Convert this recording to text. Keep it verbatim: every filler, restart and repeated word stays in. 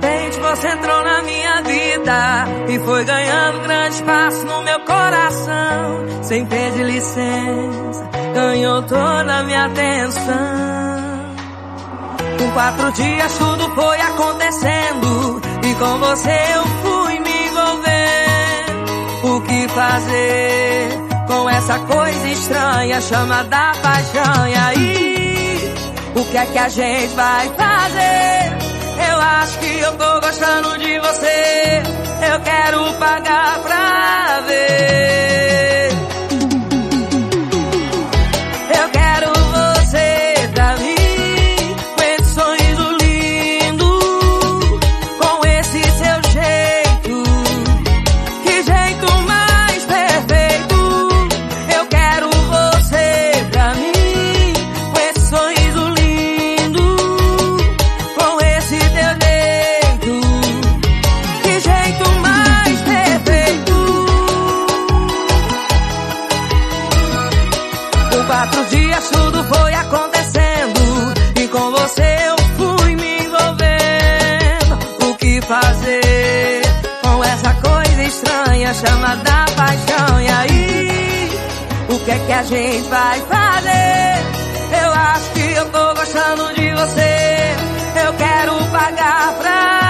repente você entrou na minha vida e foi ganhando grande espaço no meu coração. Sem pedir licença, ganhou toda a minha atenção. Com quatro dias tudo foi acontecendo e com você eu fui me envolvendo. O que fazer com essa coisa estranha chamada paixão? E aí, o que é que a gente vai fazer? Eu acho que eu tô gostando de você, eu quero pagar pra ver. Eu quero você pra mim, com esse sorriso lindo, com esse seu jeito, que jeito mais perfeito. Eu quero você pra mim, com esse sorriso lindo, com esse teu jeito, que jeito mais perfeito. Por quatro dias tudo foi acontecendo e com você eu fui me envolvendo. O que fazer com essa coisa estranha chamada paixão? E aí, o que é que a gente vai fazer? Eu acho que eu tô gostando de você, eu quero pagar pra